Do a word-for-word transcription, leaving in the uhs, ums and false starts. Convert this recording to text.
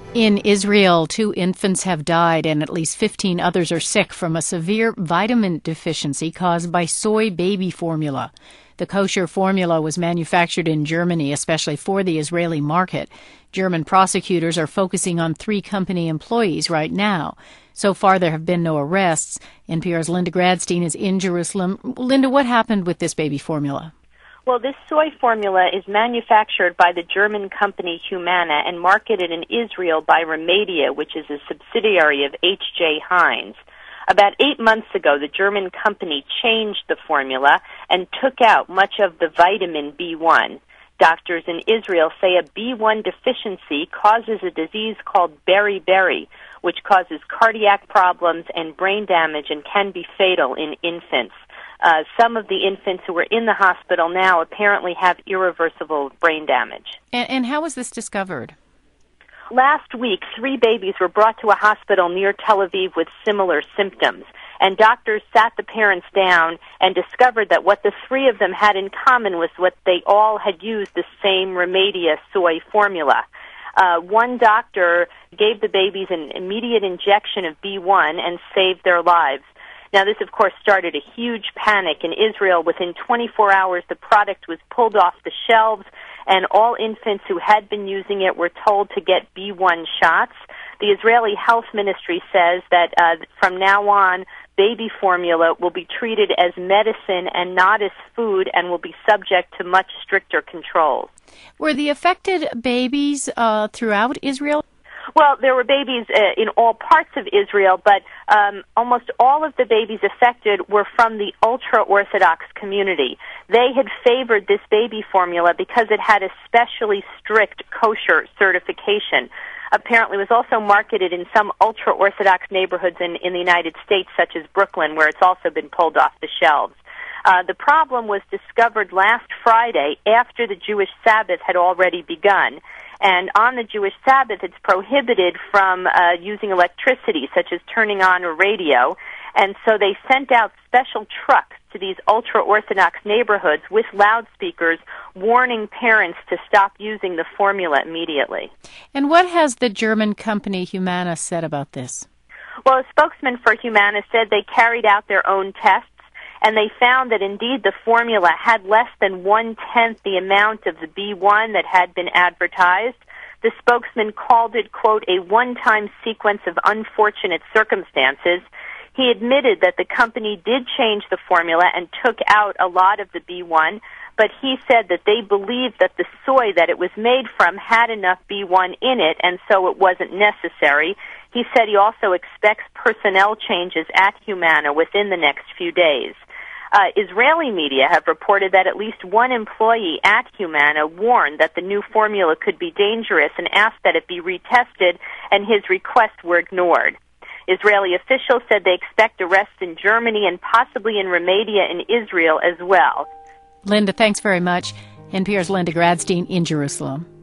In Israel, two infants have died and at least fifteen others are sick from a severe vitamin deficiency caused by soy baby formula. The kosher formula was manufactured in Germany, especially for the Israeli market. German prosecutors are focusing on three company employees right now. So far, there have been no arrests. N P R's Linda Gradstein is in Jerusalem. Linda, what happened with this baby formula? Well, this soy formula is manufactured by the German company Humana and marketed in Israel by Remedia, which is a subsidiary of H J Heinz. About eight months ago, the German company changed the formula and took out much of the vitamin B one. Doctors in Israel say a B one deficiency causes a disease called beriberi, which causes cardiac problems and brain damage and can be fatal in infants. Uh, some of the infants who are in the hospital now apparently have irreversible brain damage. And, and how was this discovered? Last week, three babies were brought to a hospital near Tel Aviv with similar symptoms, and doctors sat the parents down and discovered that what the three of them had in common was what they all had used the same Remedia soy formula. Uh, one doctor gave the babies an immediate injection of B one and saved their lives. Now, this, of course, started a huge panic in Israel. Within twenty-four hours, the product was pulled off the shelves, and all infants who had been using it were told to get B one shots. The Israeli Health Ministry says that uh, from now on, baby formula will be treated as medicine and not as food and will be subject to much stricter controls. Were the affected babies uh, throughout Israel? Well, there were babies uh, in all parts of Israel, but um, almost all of the babies affected were from the ultra-Orthodox community. They had favored this baby formula because it had a specially strict kosher certification. Apparently, it was also marketed in some ultra-Orthodox neighborhoods in, in the United States, such as Brooklyn, where it's also been pulled off the shelves. Uh, the problem was discovered last Friday after the Jewish Sabbath had already begun. And on the Jewish Sabbath, it's prohibited from uh, using electricity, such as turning on a radio. And so they sent out special trucks to these ultra-Orthodox neighborhoods with loudspeakers warning parents to stop using the formula immediately. And what has the German company Humana said about this? Well, a spokesman for Humana said they carried out their own tests, and they found that indeed the formula had less than one-tenth the amount of the B one that had been advertised. The spokesman called it, quote, a one-time sequence of unfortunate circumstances. He admitted that the company did change the formula and took out a lot of the B one, but he said that they believed that the soy that it was made from had enough B one in it, and so it wasn't necessary. He said he also expects personnel changes at Humana within the next few days. Uh, Israeli media have reported that at least one employee at Humana warned that the new formula could be dangerous and asked that it be retested, and his requests were ignored. Israeli officials said they expect arrests in Germany and possibly in Remedia in Israel as well. Linda, thanks very much. N P R's Linda Gradstein in Jerusalem.